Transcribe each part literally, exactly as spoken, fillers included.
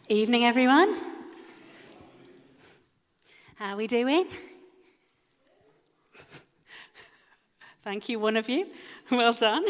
Evening, everyone. How are we doing? Thank you, one of you. Well done.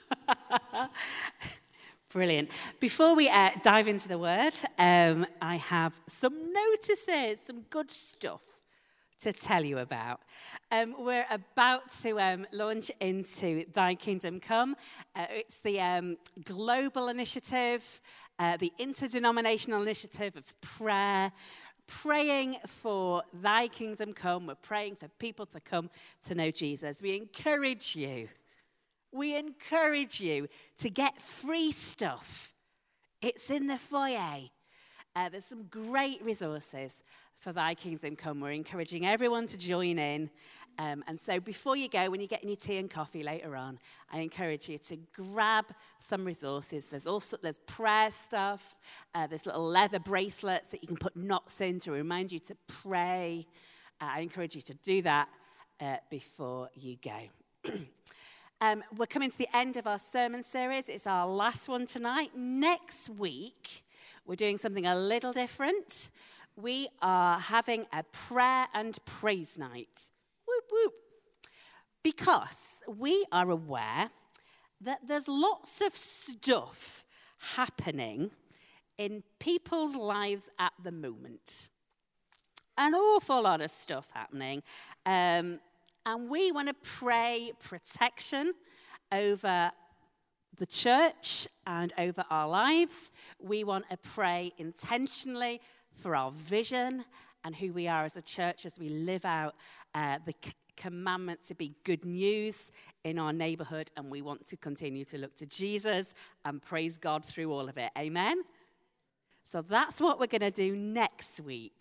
Brilliant. Before we uh, dive into the word, um, I have some notices, some good stuff to tell you about. Um, we're about to um, launch into Thy Kingdom Come. Uh, it's the um, global initiative, uh, the interdenominational initiative of prayer, praying for Thy Kingdom Come. We're praying for people to come to know Jesus. We encourage you, we encourage you to get free stuff. It's in the foyer. Uh, there's some great resources for Thy Kingdom Come. We're encouraging everyone to join in. Um, and so before you go, when you're getting your tea and coffee later on, I encourage you to grab some resources. There's also there's prayer stuff. Uh, there's little leather bracelets that you can put knots in to remind you to pray. Uh, I encourage you to do that uh, before you go. um, we're coming to the end of our sermon series. It's our last one tonight. Next week, we're doing something a little different. We are having a prayer and praise night. Whoop, whoop. Because we are aware that there's lots of stuff happening in people's lives at the moment. An awful lot of stuff happening. Um, and we want to pray protection over the church and over our lives. We want to pray intentionally for our vision and who we are as a church as we live out uh, the c- commandment to be good news in our neighborhood, and we want to continue to look to Jesus and praise God through all of it. Amen? So that's what we're going to do next week.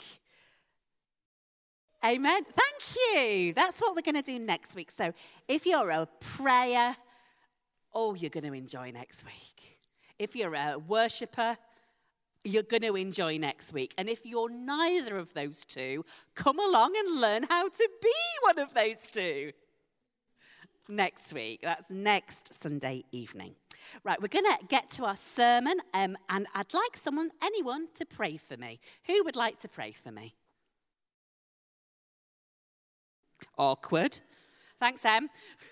Amen? Thank you. That's what we're going to do next week. So if you're a prayer, oh, you're going to enjoy next week. If you're a worshiper, you're going to enjoy next week. And if you're neither of those two, come along and learn how to be one of those two next week. That's next Sunday evening. Right, we're going to get to our sermon, um, and I'd like someone, anyone, to pray for me. Who would like to pray for me? Awkward. Thanks, Em.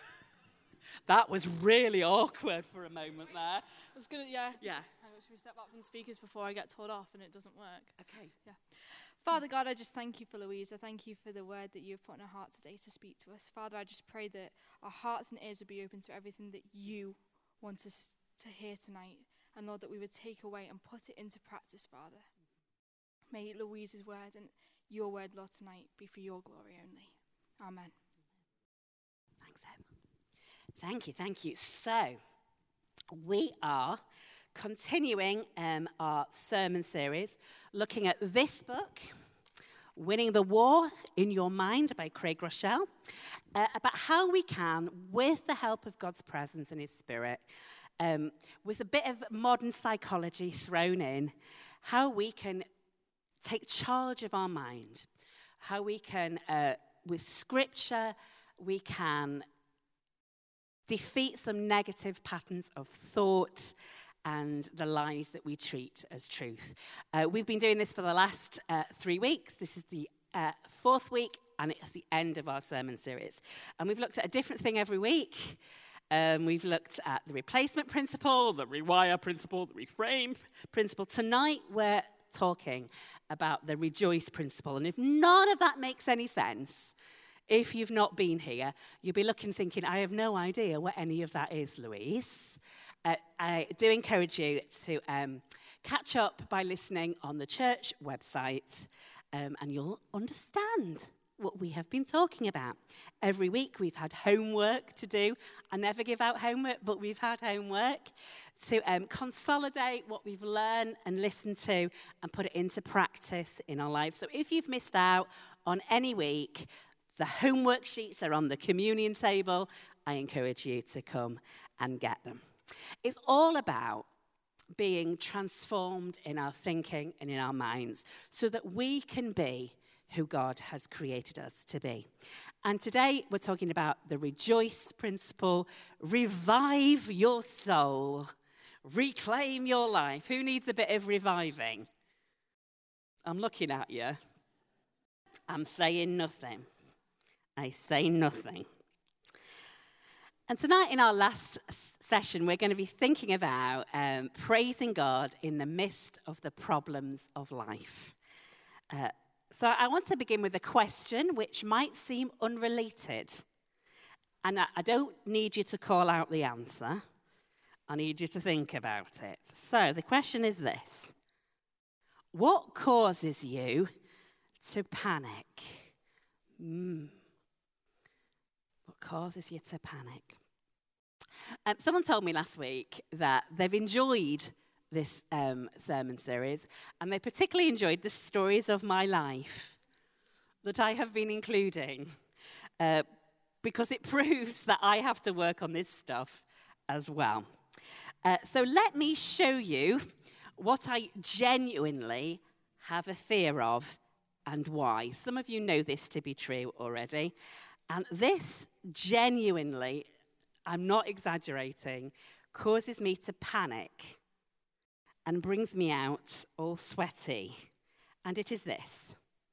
That was really awkward for a moment there. I was gonna, yeah. Yeah. Hang on, should we step back from the speakers before I get told off and it doesn't work? Okay. Yeah. Father God, I just thank you for Louise. I thank you for the word that you've put in her heart today to speak to us. Father, I just pray that our hearts and ears would be open to everything that you want us to hear tonight. And Lord, that we would take away and put it into practice, Father. May Louise's word and your word, Lord, tonight be for your glory only. Amen. Thanks, Em. Thank you, thank you. So, we are continuing um, our sermon series, looking at this book, Winning the War in Your Mind by Craig Rochelle, uh, about how we can, with the help of God's presence and his spirit, um, with a bit of modern psychology thrown in, how we can take charge of our mind, how we can, uh, with scripture, we can defeat some negative patterns of thought and the lies that we treat as truth. Uh, we've been doing this for the last uh, three weeks. This is the uh, fourth week, and it's the end of our sermon series. And we've looked at a different thing every week. Um, we've looked at the replacement principle, the rewire principle, the reframe principle. Tonight, we're talking about the rejoice principle. And if none of that makes any sense, if you've not been here, you'll be looking thinking, I have no idea what any of that is, Louise. Uh, I do encourage you to um, catch up by listening on the church website, um, and you'll understand what we have been talking about. Every week we've had homework to do. I never give out homework, but we've had homework to um, consolidate what we've learned and listened to and put it into practice in our lives. So if you've missed out on any week, the homework sheets are on the communion table. I encourage you to come and get them. It's all about being transformed in our thinking and in our minds so that we can be who God has created us to be. And today we're talking about the rejoice principle, revive your soul, reclaim your life. Who needs a bit of reviving? I'm looking at you. I'm saying nothing. I say nothing. And tonight, in our last session, we're going to be thinking about um, praising God in the midst of the problems of life. Uh, so I want to begin with a question which might seem unrelated. And I, I don't need you to call out the answer. I need you to think about it. So the question is this. What causes you to panic? Mm. What causes you to panic? Um, someone told me last week that they've enjoyed this um, sermon series, and they particularly enjoyed the stories of my life that I have been including, uh, because it proves that I have to work on this stuff as well. Uh, so let me show you what I genuinely have a fear of and why. Some of you know this to be true already. And this genuinely, I'm not exaggerating, causes me to panic and brings me out all sweaty. And it is this.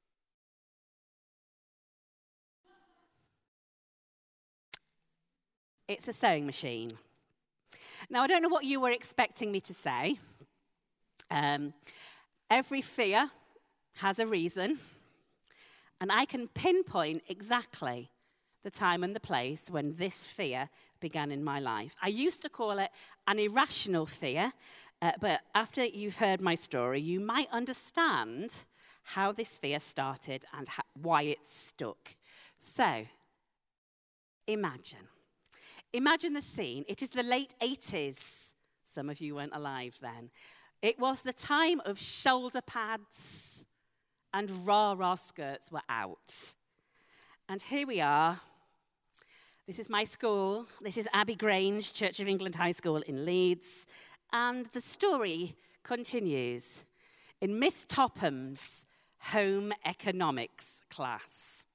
It's a sewing machine. Now, I don't know what you were expecting me to say. Um, every fear has a reason, and I can pinpoint exactly the time and the place when this fear began in my life. I used to call it an irrational fear, uh, but after you've heard my story, you might understand how this fear started and ha- why it stuck. So, imagine. Imagine the scene. It is the late eighties. Some of you weren't alive then. It was the time of shoulder pads and rah-rah skirts were out. And here we are. This is my school. This is Abbey Grange, Church of England High School in Leeds. And the story continues in Miss Topham's home economics class.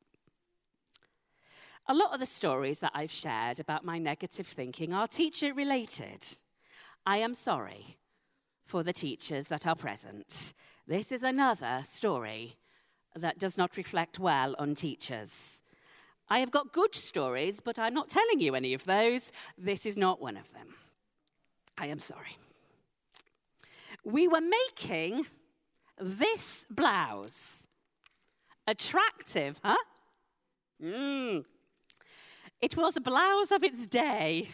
A lot of the stories that I've shared about my negative thinking are teacher-related. I am sorry for the teachers that are present. This is another story that does not reflect well on teachers. I have got good stories, but I'm not telling you any of those. This is not one of them. I am sorry. We were making this blouse. Attractive, huh? Mmm. It was a blouse of its day.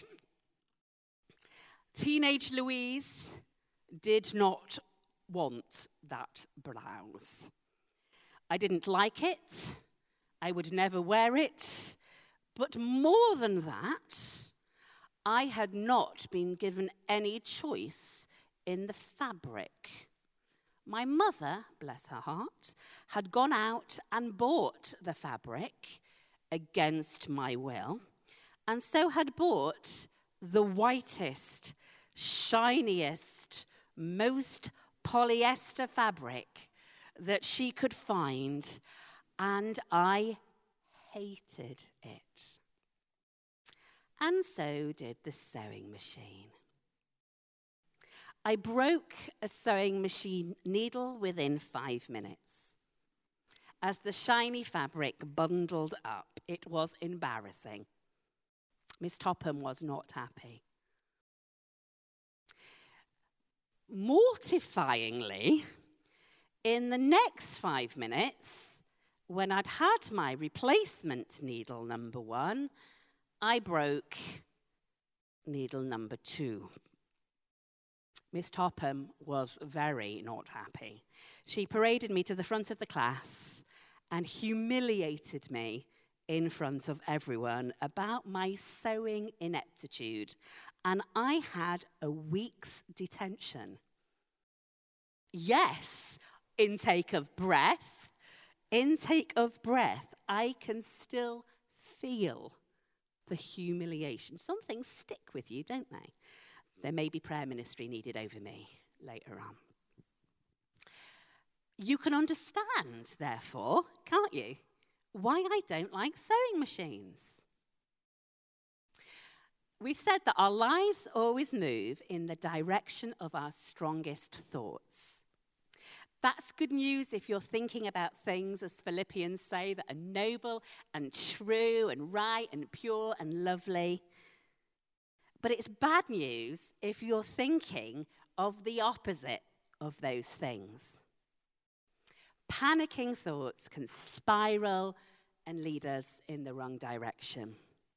Teenage Louise did not want that blouse. I didn't like it. I would never wear it. But more than that, I had not been given any choice in the fabric. My mother, bless her heart, had gone out and bought the fabric against my will, and so had bought the whitest, shiniest, most polyester fabric that she could find, and I hated it. And so did the sewing machine. I broke a sewing machine needle within five minutes. As the shiny fabric bundled up, it was embarrassing. Miss Topham was not happy. Mortifyingly, in the next five minutes, when I'd had my replacement needle number one, I broke needle number two. Miss Topham was very not happy. She paraded me to the front of the class and humiliated me in front of everyone about my sewing ineptitude. And I had a week's detention. Yes, intake of breath. Intake of breath. I can still feel the humiliation. Some things stick with you, don't they? There may be prayer ministry needed over me later on. You can understand, therefore, can't you, why I don't like sewing machines. We've said that our lives always move in the direction of our strongest thoughts. That's good news if you're thinking about things, as Philippians say, that are noble and true and right and pure and lovely. But it's bad news if you're thinking of the opposite of those things. Panicking thoughts can spiral and lead us in the wrong direction.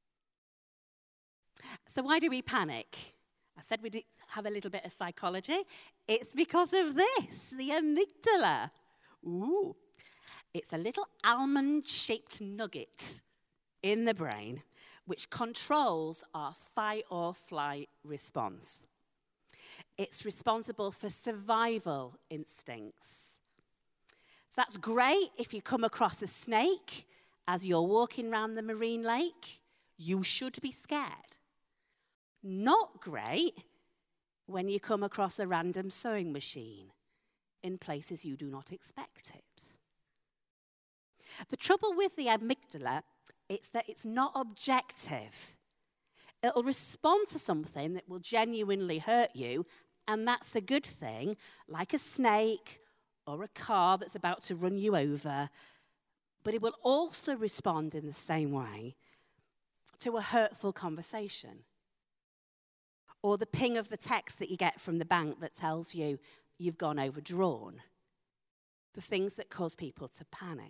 So why do we panic? I said we'd have a little bit of psychology. It's because of this, the amygdala. Ooh. It's a little almond-shaped nugget in the brain which controls our fight or flight response. It's responsible for survival instincts. So that's great if you come across a snake as you're walking around the marine lake. You should be scared. Not great when you come across a random sewing machine in places you do not expect it. The trouble with the amygdala is that it's not objective. It'll respond to something that will genuinely hurt you, and that's a good thing, like a snake or a car that's about to run you over. But it will also respond in the same way to a hurtful conversation, or the ping of the text that you get from the bank that tells you you've gone overdrawn. The things that cause people to panic.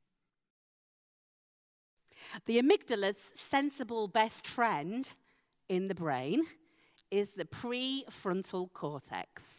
The amygdala's sensible best friend in the brain is the prefrontal cortex.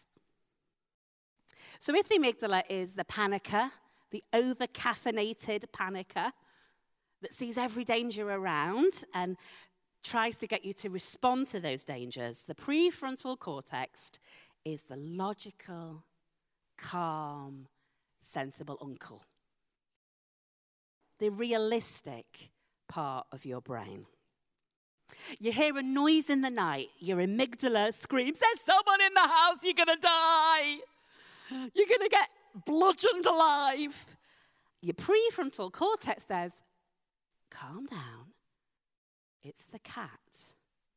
So if the amygdala is the panicker, the over-caffeinated panicker that sees every danger around and tries to get you to respond to those dangers, the prefrontal cortex is the logical, calm, sensible uncle. The realistic part of your brain. You hear a noise in the night, your amygdala screams, "There's someone in the house, you're going to die. You're going to get bludgeoned alive." Your prefrontal cortex says, "Calm down. It's the cat."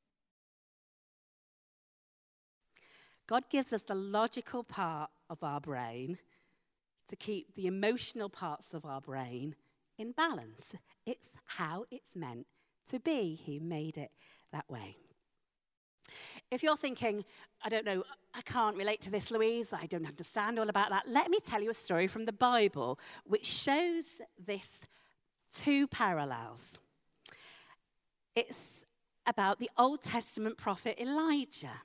God gives us the logical part of our brain to keep the emotional parts of our brain in balance. It's how it's meant to be. He made it that way. If you're thinking, I don't know, I can't relate to this, Louise, I don't understand all about that, let me tell you a story from the Bible which shows this two parallels. It's about the Old Testament prophet Elijah.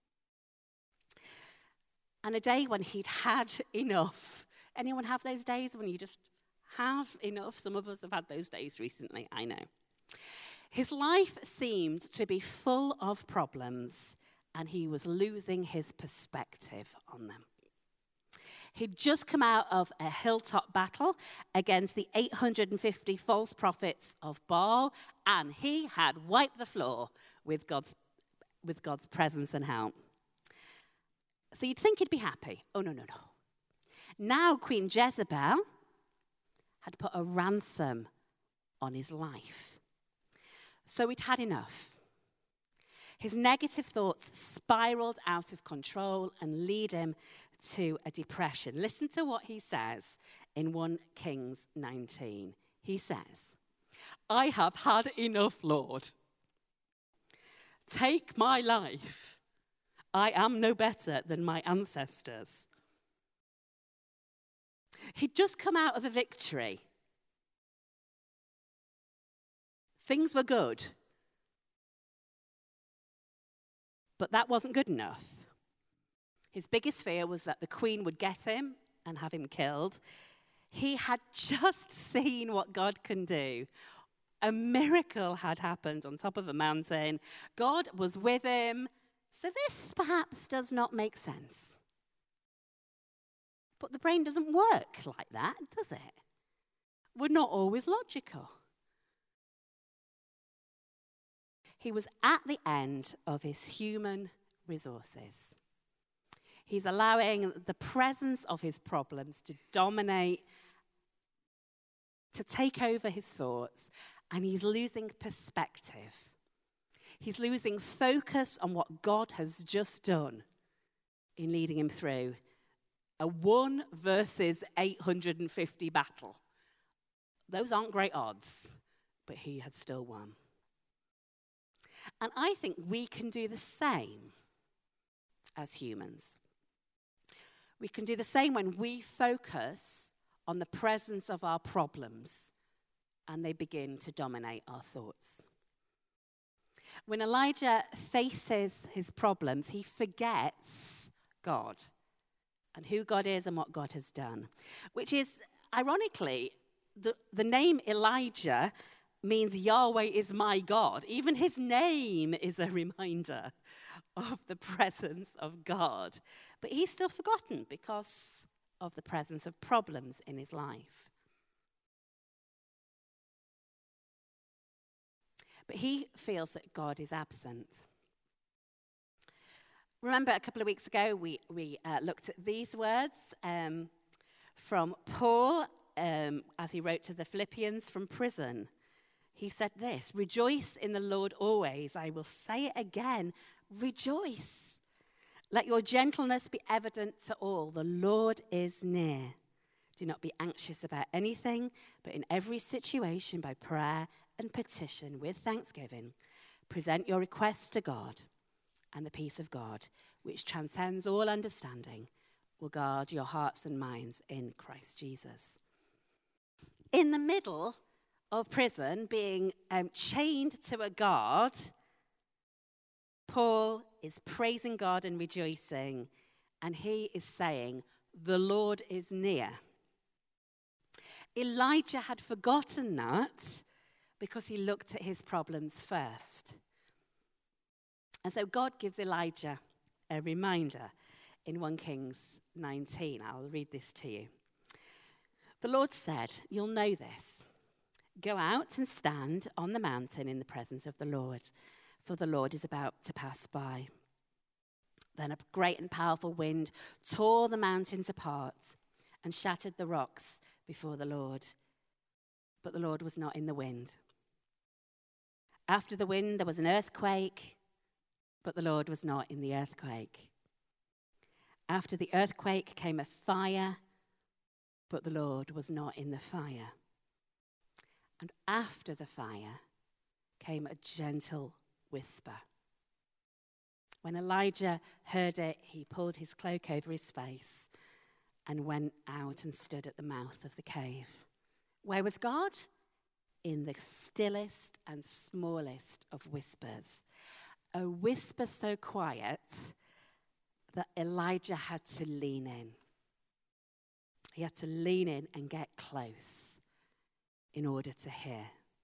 And a day when he'd had enough. Anyone have those days when you just have enough? Some of us have had those days recently, I know. His life seemed to be full of problems, and he was losing his perspective on them. He'd just come out of a hilltop battle against the eight hundred fifty false prophets of Baal, and he had wiped the floor with God's, with God's presence and help. So you'd think he'd be happy. Oh, no, no, no. Now Queen Jezebel had put a ransom on his life. So he'd had enough. His negative thoughts spiraled out of control and lead him to a depression. Listen to what he says in First Kings nineteen. He says, "I have had enough, Lord. Take my life. I am no better than my ancestors." He'd just come out of a victory. Things were good. But that wasn't good enough. His biggest fear was that the queen would get him and have him killed. He had just seen what God can do. A miracle had happened on top of a mountain. God was with him. So this perhaps does not make sense. But the brain doesn't work like that, does it? We're not always logical. He was at the end of his human resources. He's allowing the presence of his problems to dominate, to take over his thoughts, and he's losing perspective. He's losing focus on what God has just done in leading him through A one versus eight hundred fifty battle. Those aren't great odds, but he had still won. And I think we can do the same as humans. We can do the same when we focus on the presence of our problems and they begin to dominate our thoughts. When Elijah faces his problems, he forgets God and who God is and what God has done, which is, ironically, the, the name Elijah means Yahweh is my God. Even his name is a reminder of the presence of God. But he's still forgotten because of the presence of problems in his life. But he feels that God is absent. Remember a couple of weeks ago we, we uh, looked at these words um, from Paul um, as he wrote to the Philippians from prison. He said this, "Rejoice in the Lord always. I will say it again, rejoice. Let your gentleness be evident to all. The Lord is near. Do not be anxious about anything, but in every situation by prayer and petition with thanksgiving, present your requests to God, and the peace of God, which transcends all understanding, will guard your hearts and minds in Christ Jesus." In the middle of prison, being um, chained to a guard, Paul is praising God and rejoicing, and he is saying, "The Lord is near." Elijah had forgotten that because he looked at his problems first. And so God gives Elijah a reminder in First Kings nineteen. I'll read this to you. The Lord said, "You'll know this. Go out and stand on the mountain in the presence of the Lord, for the Lord is about to pass by." Then a great and powerful wind tore the mountains apart and shattered the rocks before the Lord. But the Lord was not in the wind. After the wind, there was an earthquake, but the Lord was not in the earthquake. After the earthquake came a fire, but the Lord was not in the fire. And after the fire came a gentle whisper. When Elijah heard it, he pulled his cloak over his face and went out and stood at the mouth of the cave. Where was God? In the stillest and smallest of whispers. A whisper so quiet that Elijah had to lean in. He had to lean in and get close in order to hear.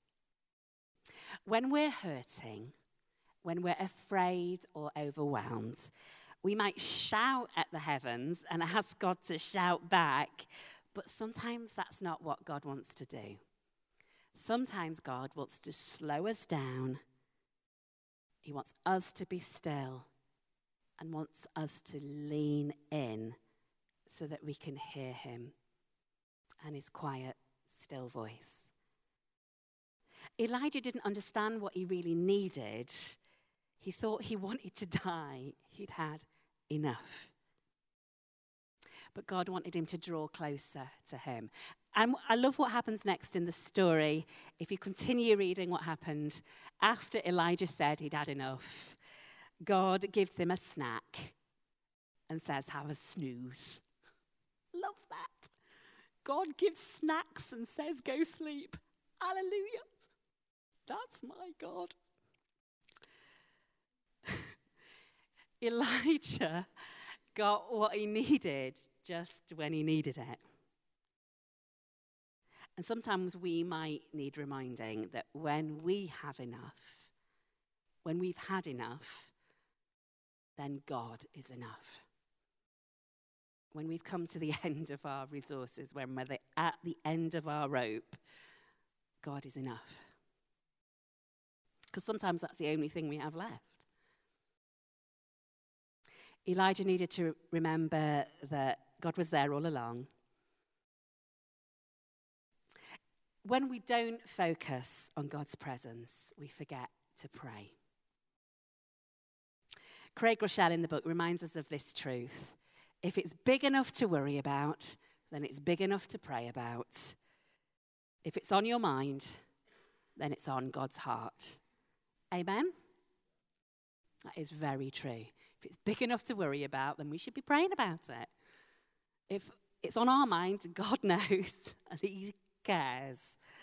When we're hurting, when we're afraid or overwhelmed, we might shout at the heavens and ask God to shout back, but sometimes that's not what God wants to do. Sometimes God wants to slow us down. He wants us to be still and wants us to lean in so that we can hear him and his quiet, still voice. Elijah didn't understand what he really needed. He thought he wanted to die. He'd had enough. But God wanted him to draw closer to him. And I love what happens next in the story. If you continue reading what happened, after Elijah said he'd had enough, God gives him a snack and says, "Have a snooze." Love that. God gives snacks and says, "Go sleep." Hallelujah. That's my God. Elijah got what he needed just when he needed it. And sometimes we might need reminding that when we have enough, when we've had enough, then God is enough. When we've come to the end of our resources, when we're at the end of our rope, God is enough. Because sometimes that's the only thing we have left. Elijah needed to remember that God was there all along. When we don't focus on God's presence, we forget to pray. Craig Rochelle in the book reminds us of this truth. If it's big enough to worry about, then it's big enough to pray about. If it's on your mind, then it's on God's heart. Amen? That is very true. If it's big enough to worry about, then we should be praying about it. If it's on our mind, God knows and he cares.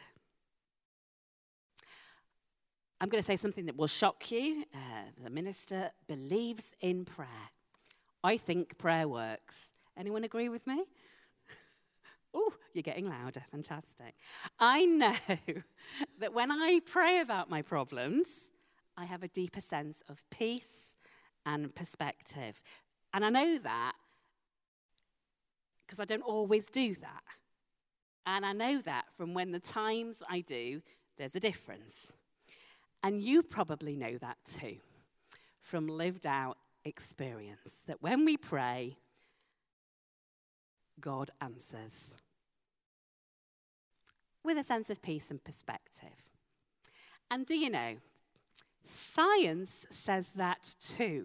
I'm going to say something that will shock you. Uh, the minister believes in prayer. I think prayer works. Anyone agree with me? Oh, you're getting louder. Fantastic. I know that when I pray about my problems, I have a deeper sense of peace and perspective. And I know that because I don't always do that. And I know that from when the times I do, there's a difference. And you probably know that too, from lived out experience, that when we pray, God answers with a sense of peace and perspective. And do you know, science says that too.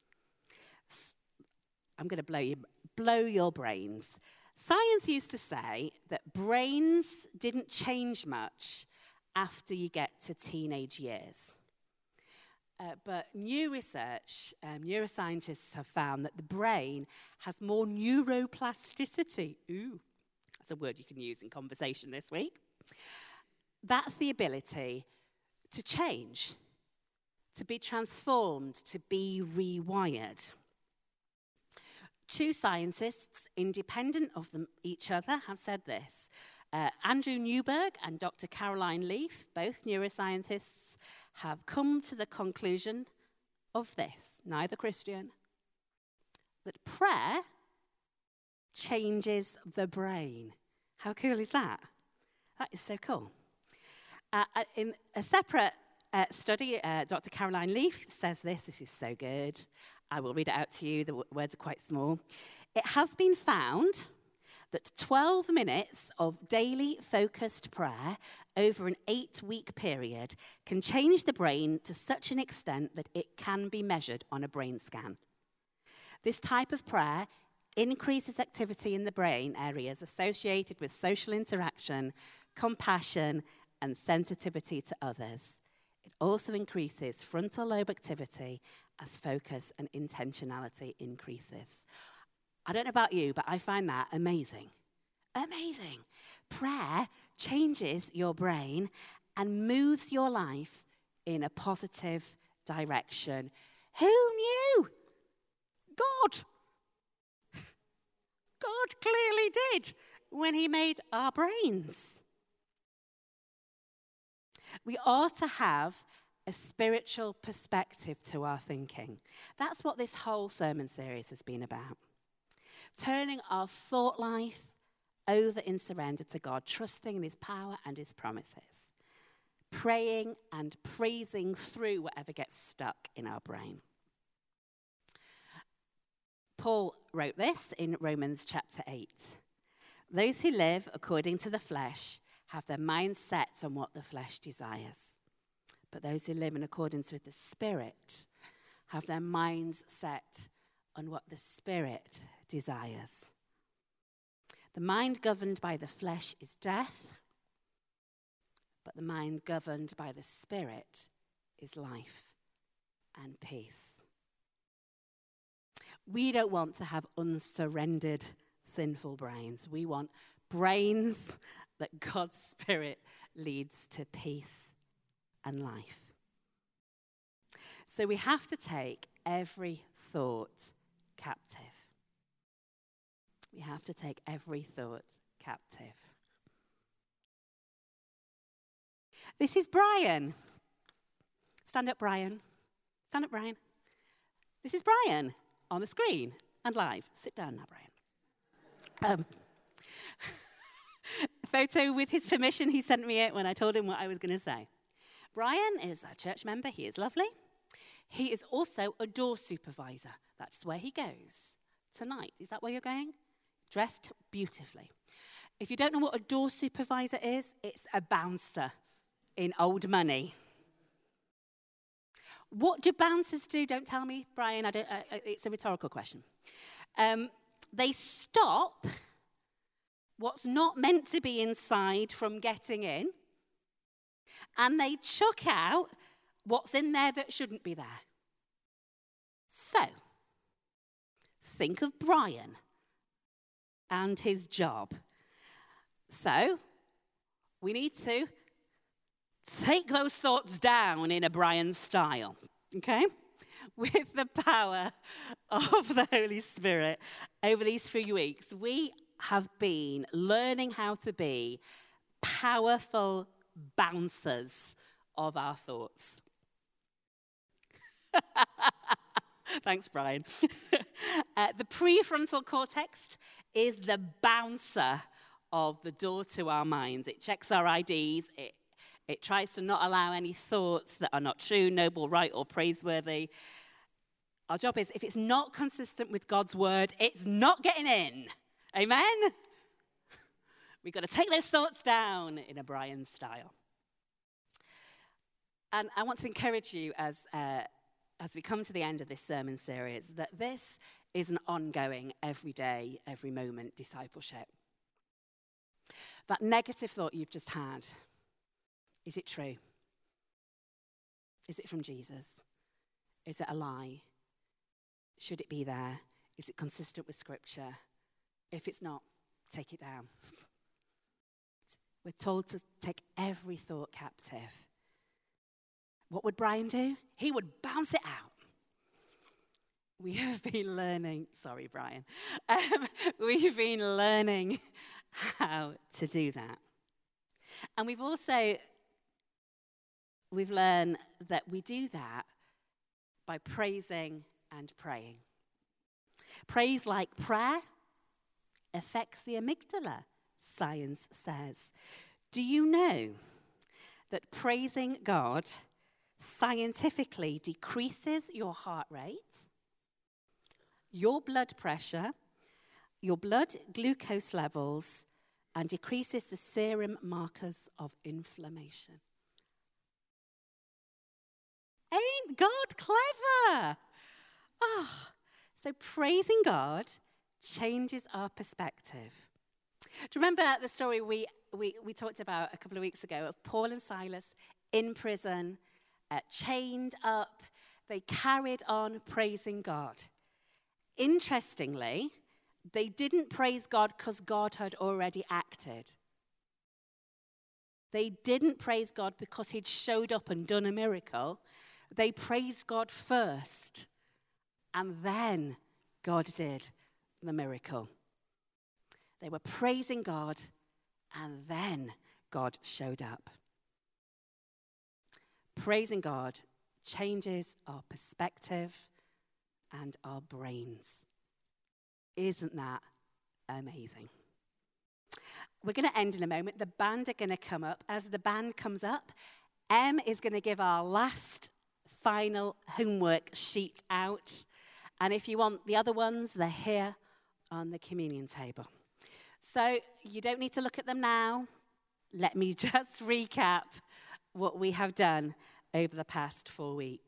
I'm going to blow you, blow your brains. Science used to say that brains didn't change much after you get to teenage years. Uh, but new research, um, neuroscientists have found that the brain has more neuroplasticity. Ooh, that's a word you can use in conversation this week. That's the ability to change, to be transformed, to be rewired. Two scientists, independent of them, each other, have said this. Uh, Andrew Newberg and Doctor Caroline Leaf, both neuroscientists, have come to the conclusion of this, neither Christian, that prayer changes the brain. How cool is that? That is so cool. Uh, in a separate uh, study, uh, Doctor Caroline Leaf says this. This is so good. I will read it out to you. The w- words are quite small. It has been found that twelve minutes of daily focused prayer over an eight-week period can change the brain to such an extent that it can be measured on a brain scan. This type of prayer increases activity in the brain areas associated with social interaction, compassion, and sensitivity to others. It also increases frontal lobe activity as focus and intentionality increases. I don't know about you, but I find that amazing. Amazing. Prayer changes your brain and moves your life in a positive direction. Who knew? God. God clearly did when he made our brains. We are to have a spiritual perspective to our thinking. That's what this whole sermon series has been about. Turning our thought life over in surrender to God, trusting in his power and his promises. Praying and praising through whatever gets stuck in our brain. Paul wrote this in Romans chapter eight. Those who live according to the flesh have their minds set on what the flesh desires. But those who live in accordance with the Spirit have their minds set on what the Spirit desires. The mind governed by the flesh is death, but the mind governed by the Spirit is life and peace. We don't want to have unsurrendered, sinful brains. We want brains that God's Spirit leads to peace and life. So we have to take every thought captive. We have to take every thought captive. This is Brian. Stand up, Brian. Stand up, Brian. This is Brian on the screen and live. Sit down now, Brian. Um, photo with his permission. He sent me it when I told him what I was going to say. Brian is a church member. He is lovely. He is also a door supervisor. That's where he goes tonight. Is that where you're going? Dressed beautifully. If you don't know what a door supervisor is, it's a bouncer in old money. What do bouncers do? Don't tell me, Brian. I don't, uh, it's a rhetorical question. Um, they stop what's not meant to be inside from getting in, and they chuck out what's in there that shouldn't be there. So, think of Brian and his job. So, we need to take those thoughts down in a Brian style, okay? With the power of the Holy Spirit over these few weeks, we have been learning how to be powerful bouncers of our thoughts. Thanks, Brian. uh, the prefrontal cortex is the bouncer of the door to our minds. It checks our I Ds. It, it tries to not allow any thoughts that are not true, noble, right, or praiseworthy. Our job is, if it's not consistent with God's word, it's not getting in. Amen? We've got to take those thoughts down in a Brian style. And I want to encourage you as uh, as we come to the end of this sermon series that this is an ongoing, everyday, every moment discipleship. That negative thought you've just had, is it true? Is it from Jesus? Is it a lie? Should it be there? Is it consistent with Scripture? If it's not, take it down. We're told to take every thought captive. What would Brian do? He would bounce it out. We have been learning, sorry, Brian. Um, we've been learning how to do that. And we've also, we've learned that we do that by praising and praying. Praise, like prayer, affects the amygdala, science says. Do you know that praising God scientifically decreases your heart rate, your blood pressure, your blood glucose levels, and decreases the serum markers of inflammation? Ain't God clever? Oh, so praising God changes our perspective. Do you remember the story we, we, we talked about a couple of weeks ago of Paul and Silas in prison, uh, chained up? They carried on praising God. Interestingly, they didn't praise God because God had already acted. They didn't praise God because he'd showed up and done a miracle. They praised God first, and then God did the miracle. They were praising God, and then God showed up. Praising God changes our perspective and our brains. Isn't that amazing? We're going to end in a moment. The band are going to come up. As the band comes up, Em is going to give our last final homework sheet out. And if you want the other ones, they're here on the communion table. So you don't need to look at them now. Let me just recap what we have done over the past four weeks.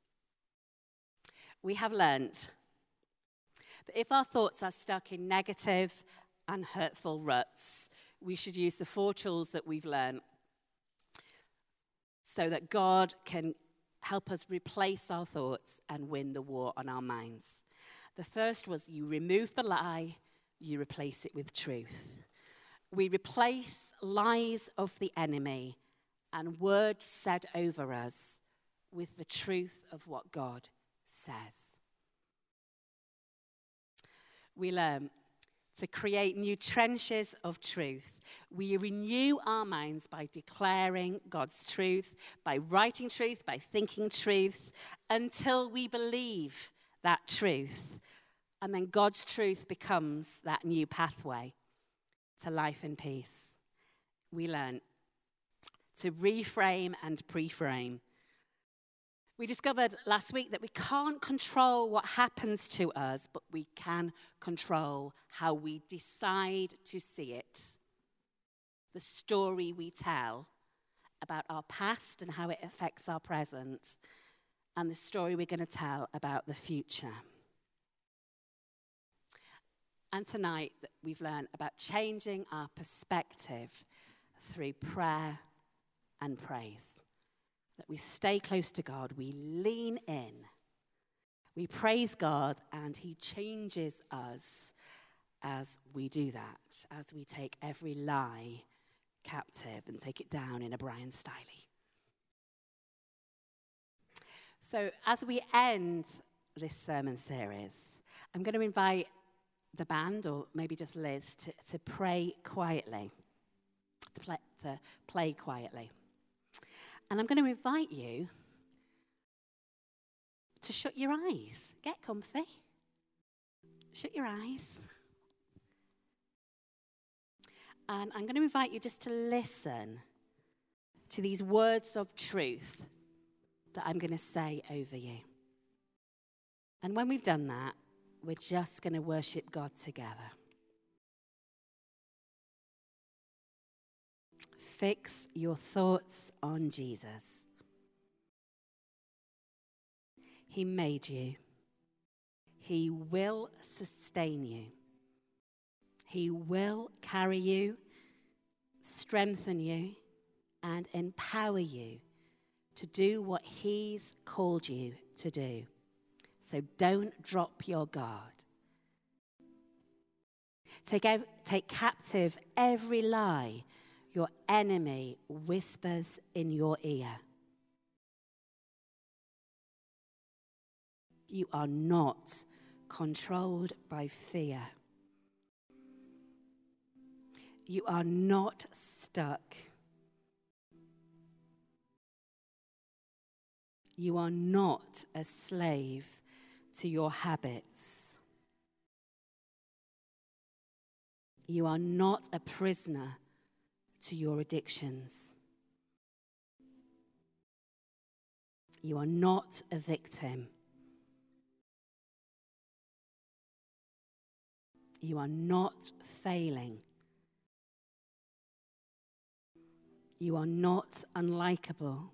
We have learned that if our thoughts are stuck in negative and hurtful ruts, we should use the four tools that we've learned so that God can help us replace our thoughts and win the war on our minds. The first was you remove the lie, you replace it with truth. We replace lies of the enemy and words said over us with the truth of what God says. We learn to create new trenches of truth. We renew our minds by declaring God's truth, by writing truth, by thinking truth, until we believe that truth. And then God's truth becomes that new pathway to life and peace. We learn to reframe and pre-frame. We discovered last week that we can't control what happens to us, but we can control how we decide to see it. The story we tell about our past and how it affects our present, and the story we're going to tell about the future. And tonight we've learned about changing our perspective through prayer and praise. That we stay close to God, we lean in, we praise God, and he changes us as we do that, as we take every lie captive and take it down in a Brian Stiley. So as we end this sermon series, I'm going to invite the band, or maybe just Liz, to, to pray quietly, to play, to play quietly. And I'm going to invite you to shut your eyes. Get comfy. Shut your eyes. And I'm going to invite you just to listen to these words of truth that I'm going to say over you. And when we've done that, we're just going to worship God together. Fix your thoughts on Jesus. He made you. He will sustain you. He will carry you, strengthen you, and empower you to do what he's called you to do. So don't drop your guard. Take, ev- take captive every lie your enemy whispers in your ear. You are not controlled by fear. You are not stuck. You are not a slave to your habits. You are not a prisoner to your addictions. You are not a victim. You are not failing. You are not unlikable.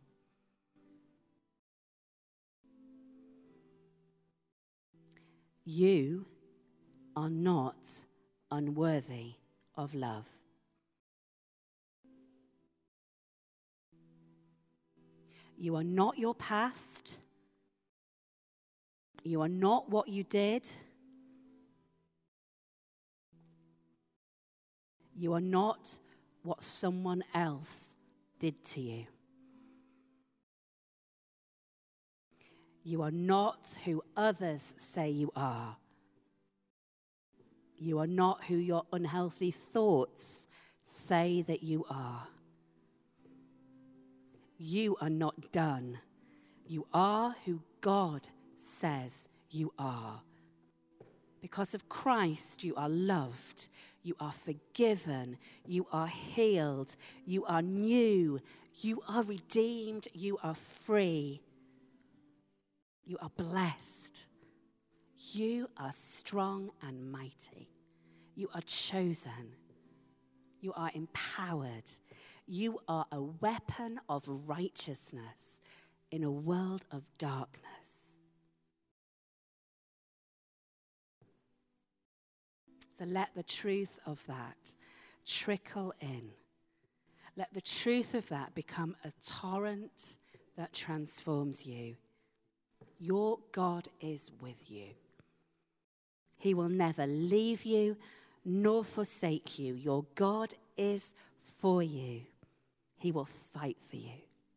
You are not unworthy of love. You are not your past. You are not what you did. You are not what someone else did to you. You are not who others say you are. You are not who your unhealthy thoughts say that you are. You are not done. You are who God says you are. Because of Christ, you are loved. You are forgiven. You are healed. You are new. You are redeemed. You are free. You are blessed. You are strong and mighty. You are chosen. You are empowered. You are a weapon of righteousness in a world of darkness. So let the truth of that trickle in. Let the truth of that become a torrent that transforms you. Your God is with you. He will never leave you nor forsake you. Your God is for you. He will fight for you.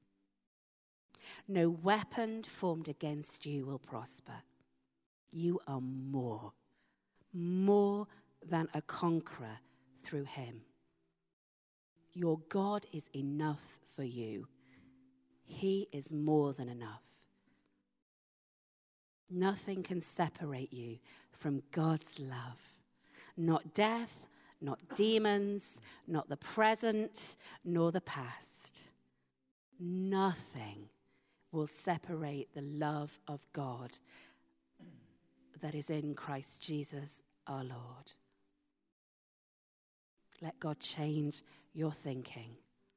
No weapon formed against you will prosper. You are more, more than a conqueror through him. Your God is enough for you. He is more than enough. Nothing can separate you from God's love. Not death, not demons, not the present, nor the past. Nothing will separate the love of God that is in Christ Jesus our Lord. Let God change your thinking.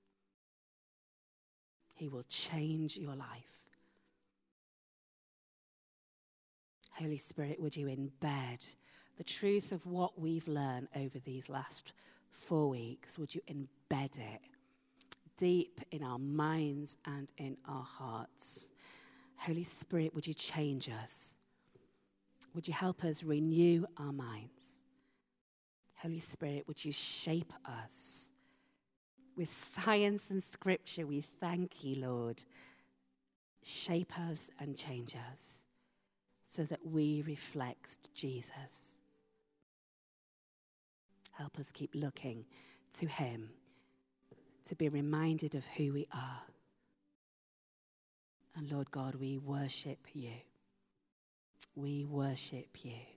He will change your life. Holy Spirit, would you embed the truth of what we've learned over these last four weeks, would you embed it deep in our minds and in our hearts? Holy Spirit, would you change us? Would you help us renew our minds? Holy Spirit, would you shape us? With science and scripture, we thank you, Lord. Shape us and change us so that we reflect Jesus. Help us keep looking to him, to be reminded of who we are. And Lord God, we worship you. We worship you.